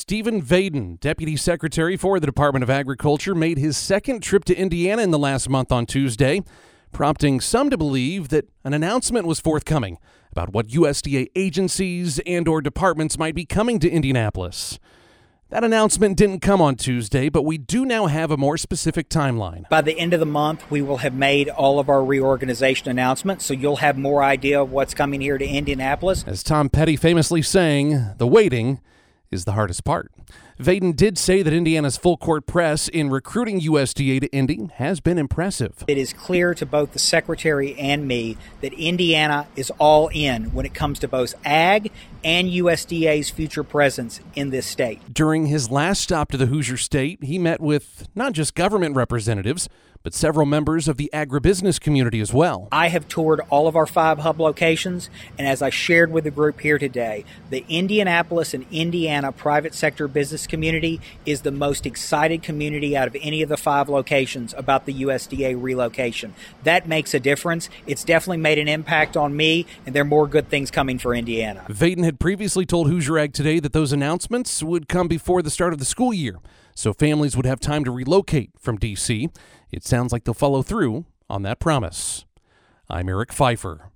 Stephen Vaden, Deputy Secretary for the Department of Agriculture, made his second trip to Indiana in the last month on Tuesday, prompting some to believe that an announcement was forthcoming about what USDA agencies and/or departments might be coming to Indianapolis. That announcement didn't come on Tuesday, but we do now have a more specific timeline. By the end of the month, we will have made all of our reorganization announcements, so you'll have more idea of what's coming here to Indianapolis. As Tom Petty famously sang, the waiting is the hardest part. Vaden did say that Indiana's full-court press in recruiting USDA to Indy has been impressive. It is clear to both the Secretary and me that Indiana is all in when it comes to both ag and USDA's future presence in this state. During his last stop to the Hoosier State, he met with not just government representatives, but several members of the agribusiness community as well. I have toured all of our 5 hub locations, and as I shared with the group here today, the Indianapolis and Indiana private sector business community is the most excited community out of any of the 5 locations about the USDA relocation. That makes a difference. It's definitely made an impact on me, and there are more good things coming for Indiana. Vaden had previously told Hoosier Ag Today that those announcements would come before the start of the school year, so families would have time to relocate from D.C. It sounds like they'll follow through on that promise. I'm Eric Pfeiffer.